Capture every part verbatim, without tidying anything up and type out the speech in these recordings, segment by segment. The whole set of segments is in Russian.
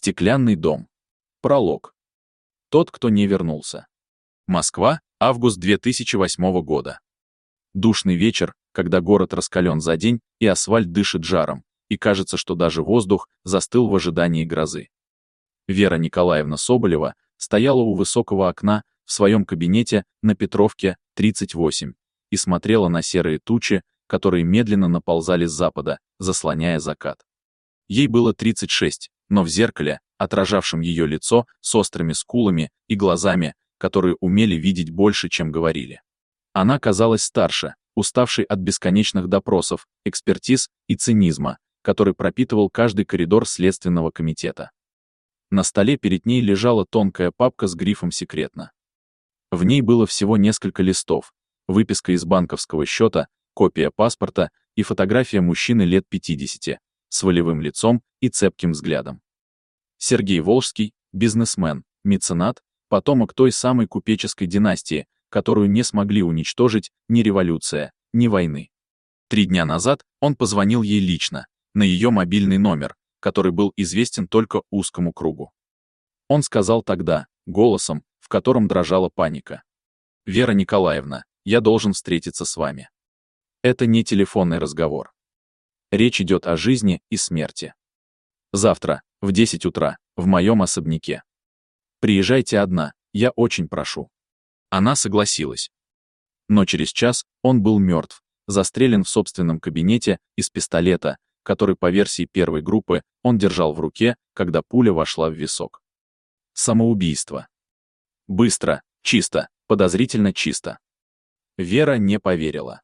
Стеклянный дом. Пролог. Тот, кто не вернулся. Москва, август две тысячи восьмого года. Душный вечер, когда город раскален за день, и асфальт дышит жаром, и кажется, что даже воздух застыл в ожидании грозы. Вера Николаевна Соболева стояла у высокого окна в своем кабинете на Петровке, тридцать восемь, и смотрела на серые тучи, которые медленно наползали с запада, заслоняя закат. Ей было тридцать шесть, но в зеркале, отражавшем ее лицо с острыми скулами и глазами, которые умели видеть больше, чем говорили. Она казалась старше, уставшей от бесконечных допросов, экспертиз и цинизма, который пропитывал каждый коридор Следственного комитета. На столе перед ней лежала тонкая папка с грифом «Секретно». В ней было всего несколько листов, выписка из банковского счета, копия паспорта и фотография мужчины лет пятидесяти, с волевым лицом и цепким взглядом. Сергей Волжский, бизнесмен, меценат, потомок той самой купеческой династии, которую не смогли уничтожить ни революция, ни войны. Три дня назад он позвонил ей лично, на ее мобильный номер, который был известен только узкому кругу. Он сказал тогда, голосом, в котором дрожала паника: «Вера Николаевна, я должен встретиться с вами. Это не телефонный разговор. Речь идет о жизни и смерти. Завтра, в десять утра, в моем особняке. Приезжайте одна, я очень прошу». Она согласилась. Но через час он был мертв, застрелен в собственном кабинете из пистолета, который, по версии первой группы, он держал в руке, когда пуля вошла в висок. Самоубийство. Быстро, чисто, подозрительно чисто. Вера не поверила.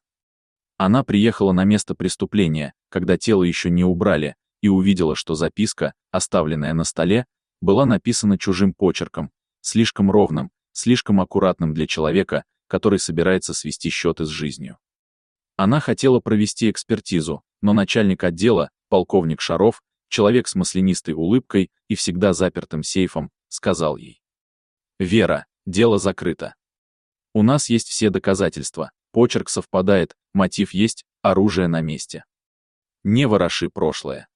Она приехала на место преступления, когда тело еще не убрали, и увидела, что записка, оставленная на столе, была написана чужим почерком, слишком ровным, слишком аккуратным для человека, который собирается свести счеты с жизнью. Она хотела провести экспертизу, но начальник отдела, полковник Шаров, человек с маслянистой улыбкой и всегда запертым сейфом, сказал ей: «Вера, дело закрыто. У нас есть все доказательства, почерк совпадает, мотив есть, оружие на месте. Не вороши прошлое.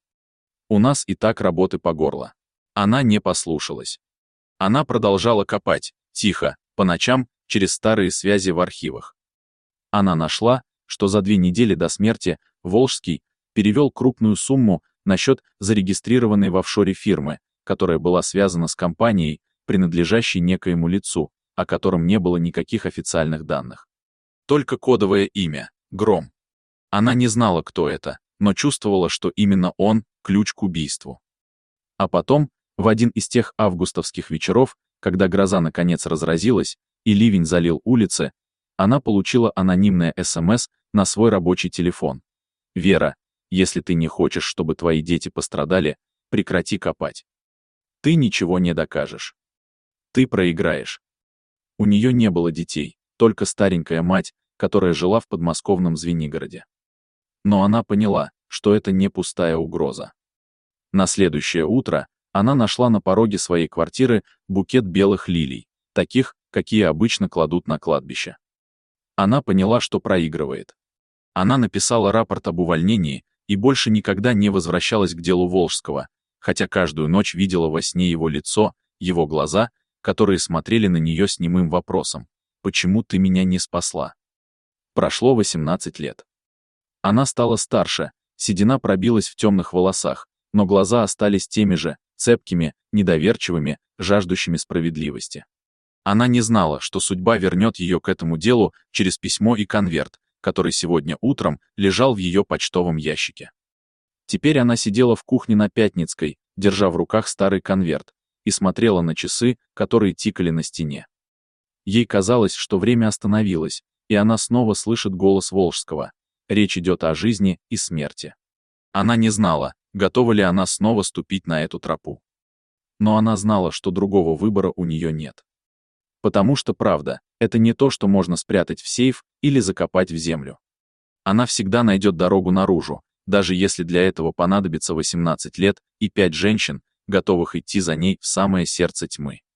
У нас и так работы по горло». Она не послушалась. Она продолжала копать, тихо, по ночам, через старые связи в архивах. Она нашла, что за две недели до смерти Волжский перевел крупную сумму на счет зарегистрированной в офшоре фирмы, которая была связана с компанией, принадлежащей некоему лицу, о котором не было никаких официальных данных. Только кодовое имя — Гром. Она не знала, кто это, но чувствовала, что именно он — ключ к убийству. А потом, в один из тех августовских вечеров, когда гроза наконец разразилась и ливень залил улицы, она получила анонимное СМС на свой рабочий телефон: «Вера, если ты не хочешь, чтобы твои дети пострадали, прекрати копать. Ты ничего не докажешь. Ты проиграешь». У нее не было детей, только старенькая мать, которая жила в подмосковном Звенигороде. Но она поняла, что это не пустая угроза. На следующее утро она нашла на пороге своей квартиры букет белых лилий, таких, какие обычно кладут на кладбище. Она поняла, что проигрывает. Она написала рапорт об увольнении и больше никогда не возвращалась к делу Волжского, хотя каждую ночь видела во сне его лицо, его глаза, которые смотрели на нее с немым вопросом: «Почему ты меня не спасла?» Прошло восемнадцать лет. Она стала старше, седина пробилась в темных волосах, но глаза остались теми же, цепкими, недоверчивыми, жаждущими справедливости. Она не знала, что судьба вернет ее к этому делу через письмо и конверт, который сегодня утром лежал в ее почтовом ящике. Теперь она сидела в кухне на Пятницкой, держа в руках старый конверт, и смотрела на часы, которые тикали на стене. Ей казалось, что время остановилось, и она снова слышит голос Волжского. Речь идет о жизни и смерти. Она не знала, готова ли она снова ступить на эту тропу. Но она знала, что другого выбора у нее нет. Потому что правда — это не то, что можно спрятать в сейф или закопать в землю. Она всегда найдет дорогу наружу, даже если для этого понадобится восемнадцать лет и пять женщин, готовых идти за ней в самое сердце тьмы.